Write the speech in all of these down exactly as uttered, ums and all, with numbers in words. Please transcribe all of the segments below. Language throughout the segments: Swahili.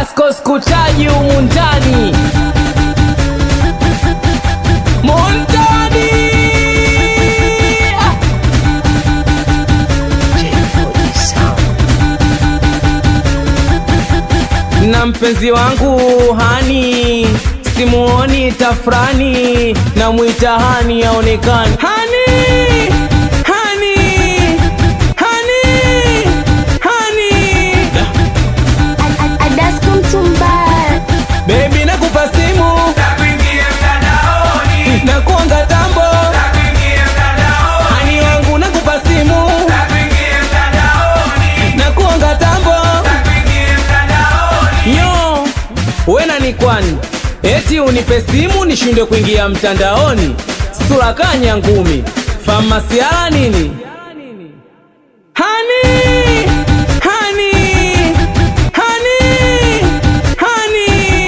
Adasko skutaji humu ndani Montani ah. Na mpenzi wangu hani simuoni tafrani na mwita hani aonekani hani hani hani hani Adasko mtumbaya. baby nakupa simu Takuingia mtandaoni, na kuanga tambo takuingia mtandaoni, hani wangu nakupa simu takuingia mtandaoni, na kuanga tambo takuingia mtandaoni. yo wena ni kwani eti unipe simu nishinde kuingia mtandaoni sura kanya ngumi famasiala nini hani hani hani hani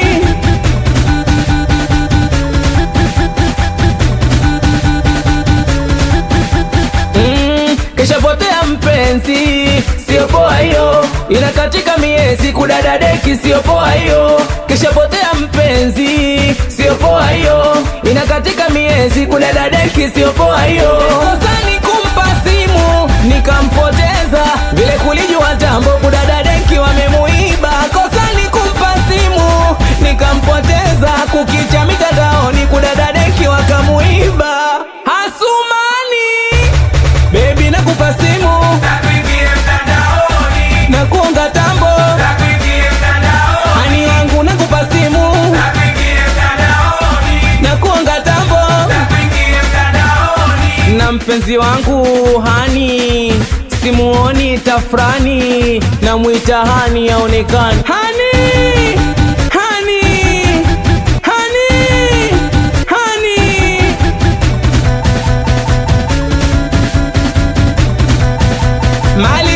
mm, kesha potea mpenzi sio poa hiyo inakatika miezi kudada deki sio poa hiyo kesha potea mpenzi sio poa hiyo inakatika miezi kudada deki sio poa hiyo kosa ni kumpa simu nikampoteza vile kulijua tambo kudada deki wamemuiba kosa ni kumpa simu nikampoteza kukicha mitandaoni kudada deki wakamuiba Hasumani baby nakupa simu Takuingia mtandaoni, na kuonga tambo takuingia mtandaoni, hani wangu nakupa simu takuingia mtandaoni, na kuonga tambo takuingia mtandaoni. na mpenzi wangu hani simuoni tafrani na mwita hani aonekani hani hani hani hani mali